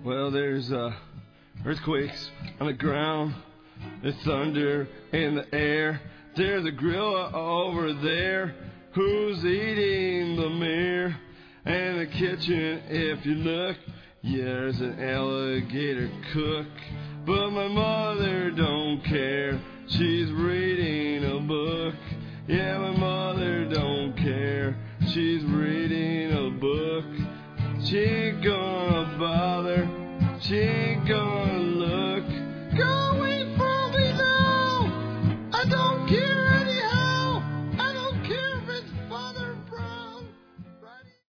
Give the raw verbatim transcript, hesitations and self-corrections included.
Well, there's uh, earthquakes on the ground. There's thunder in the air. There's a gorilla over there who's eating the mirror. And the kitchen, if you look, yeah, there's an alligator cook. But my mother don't care. She's reading a book. Yeah, my mother don't care. She's reading a book. She ain't gonna bother. She ain't gonna